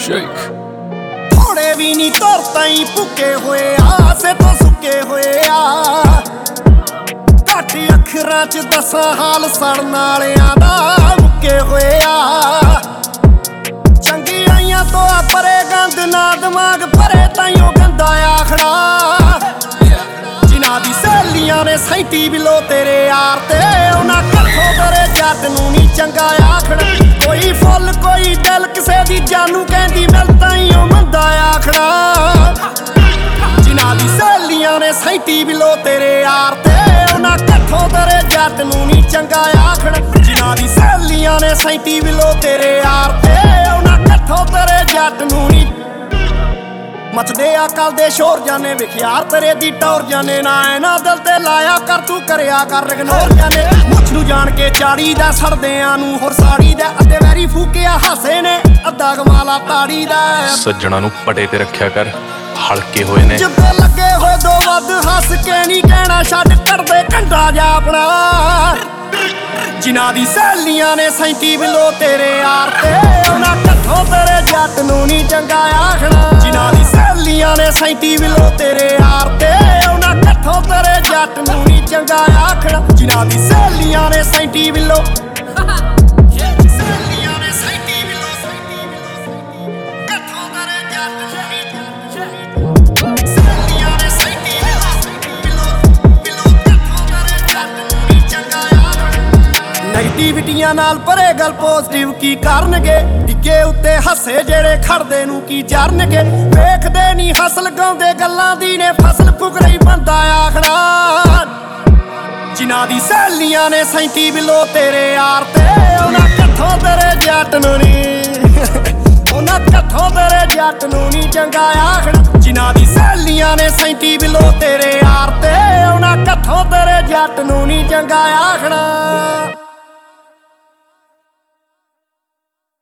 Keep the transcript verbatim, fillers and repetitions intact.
शेख थोड़े भी नहीं तुर ताई भुके होए आसे तो सुके होए आ घट अखरां च दसां हाल सड़न वालियां दा मुके होए आ चंगी आइयां तो परे गंद ना दिमाग भरे ताइयों गंदा आखड़ा जिन्हां दी सहेलियां ने सैंती बिलो तेरे यार ते उन्हां कट्ठों तेरे जट नूं नी चंगा आखड़ा कोई फुल कोई दिल किसे दी जानू कहंदी मिल ताइयों मंदा आखड़ा जिन्हां दी सहेलियां ने सैंती बिलो तेरे यार ते उन्हां कट्ठों तेरे जट नूं नी चंगा आखड़ा जिन्हां दी सहेलियां ने सैंती बिलो तेरे यार ते उन्हां कट्ठों तेरे जट नूं नी मचदे अकल दे शोर जाने विख्यार तेरे दी टौर जाने ना ऐना दिल ते लाया कर तू करया कर इग्नोर जाने मुछ नूं जान के चाड़ी दा सड़दियां नूं होर साड़ी दा अद्धे वैरी फूकिया हासे ने अद्धा कमाला ताड़ी दा सज्जणा नूं पटे ते रखिया कर हल्के होए ने जिद्दे लगे होए दो वध हस के नहीं कहना छड्ड कढ़दे कंडा जा अपना जिन्हां दी सहेलियां ने सैंती बिलो तेरे यार ते उन्हां कट्ठों तेरे जट नूं नी चंगा आखना जिन्हां दी सहेलियां ने सैंती बिलो तेरे यार ते उन्हां कट्ठों तेरे जट नूं नी चंगा आखना जिन्हां दी सहेलियां ने सैंती बिलो सहेलियां ने सैंती बिलो कट्ठों तेरे जट नूं नी सहेलियां ने सैंती बिलो बिलो कट्ठों तेरे जट नूं नी चंगा नेगेटिविटियां नाल भरे गल पॉजिटिव की करनगे डिगे उत्ते हसे जेड़े खड़दे नूं की जरनगे वेखदे नी हसल गाउंदे गल्लां दी ने फसल फुकरई बंदा आखड़ा जिन्हां दी सहेलियां ने सैंती बिलो तेरे यार ते उन्हां कट्ठों तेरे जट नूं नी उन्हां कट्ठों तेरे जट नूं नी चंगा आखड़ा जिन्हां दी सहेलियां ने सैंती बिलो तेरे यार ते उन्हां कट्ठों तेरे जट नूं नी चंगा आखड़ा।